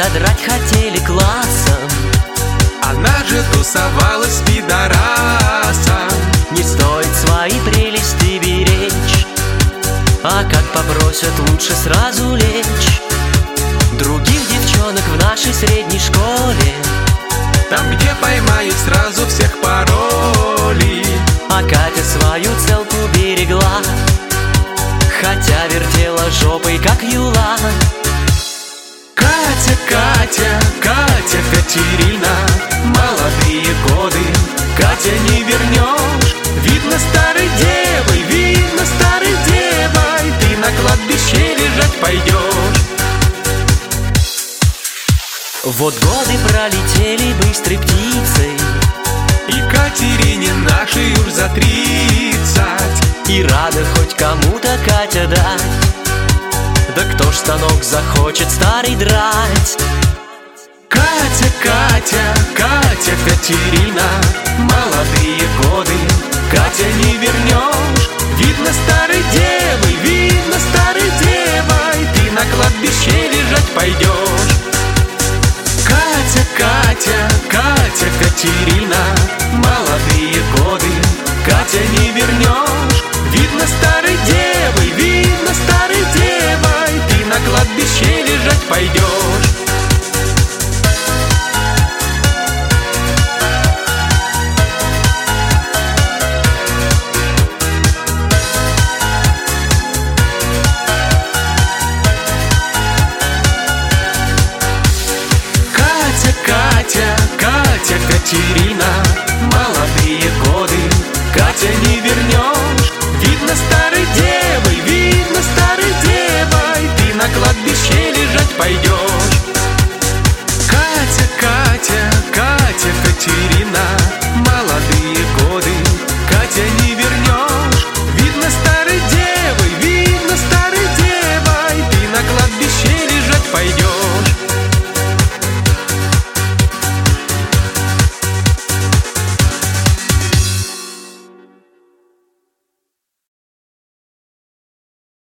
содрать хотели классом. Она же тусовалась с пидорасом. Не стоит свои прелести беречь, а как попросят, лучше сразу лечь. Других девчонок в нашей средней школе, там, где поймают, сразу всех пароли. а Катя свою целку берегла, хотя вертела жопой, как юла. Катя, Катя, Катя Катерина, молодые годы, Катя, не вернешь. Видно старой девой, видно старой девой, ты на кладбище лежать пойдешь. Вот годы пролетели быстрой птицей, И Катерине нашей уж за 30, и рада хоть кому-то Катя дать. Да кто ж станок захочет старый драть? Катя, Катя, Катя Катерина, молодые годы, Катя, не вернешь. Видно старой девой, видно старой девой, ты на кладбище лежать пойдешь. Катя, Катя, Катя Катерина, молодые годы, Катя, не вернешь. Видно старой девой, видно старой девой, ты на кладбище лежать пойдешь. Катя, Катя Катерина, молодые годы, Катя, не вернешь. Видно старой девой, видно старой девой, ты на кладбище лежать пойдешь. Катя, Катя, Катя Катерина, молодые годы, Катя, не вернешь. Видно старой девой, видно старой девой, ты на кладбище лежать пойдешь.